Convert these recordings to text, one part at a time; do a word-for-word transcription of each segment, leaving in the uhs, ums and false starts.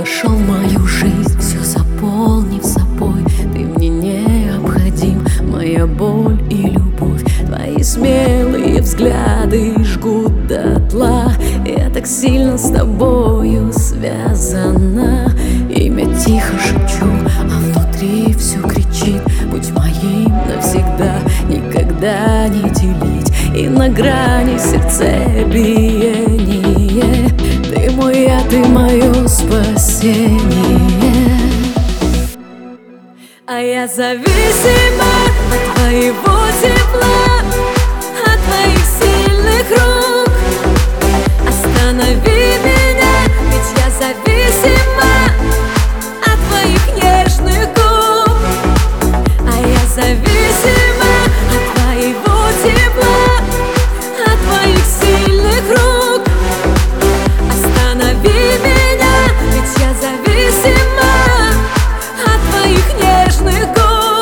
вошел в мою жизнь, все заполнив собой. Ты мне необходим, моя боль и любовь. Твои смелые взгляды жгут дотла. Я так сильно с тобою связана. Имя тихо шепчу, а внутри все кричит: будь моим навсегда, никогда не делить. И на грани сердцебиения ты мой я, ты мое спасение. А я зависима от твоего тепла, от твоих сильных рук. Останови меня, ведь я зависима от твоих нежных губ. А я зависима от твоего тепла, от твоих сильных рук. Останови меня, ведь я зависима от твоих нежных губ.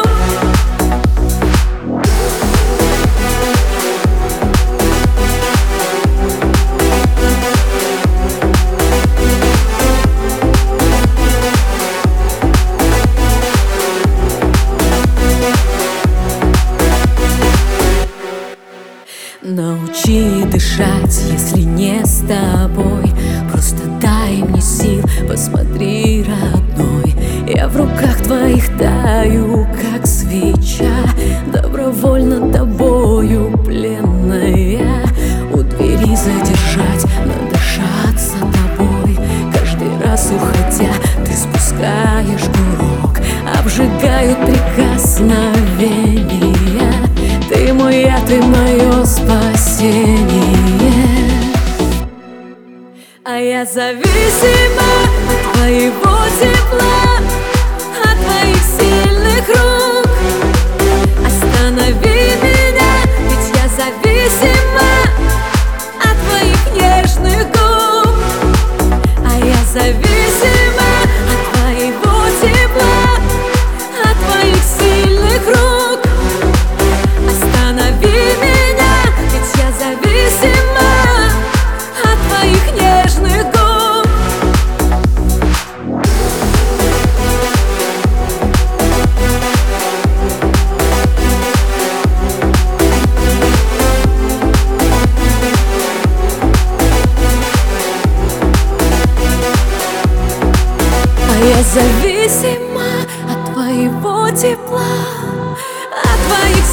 Научи дышать, если не с тобой. Просто дай мне сил, посмотри, родной. Я в руках твоих таю, как свеча, добровольно тобою пленная. У двери задержать, надышаться тобой. Каждый раз уходя, ты спускаешь курок. Обжигают прикосновения. Ты мой я, ты мое спасение. А я зависима от твоего тепла, от твоих сильных рук. Останови меня, ведь я зависима от твоих нежных губ. А я зависима от твоего тепла, от твоих сильных рук. Останови меня, ведь я зависима от твоих нежных губ. А я зависима от твоего тепла, от твоих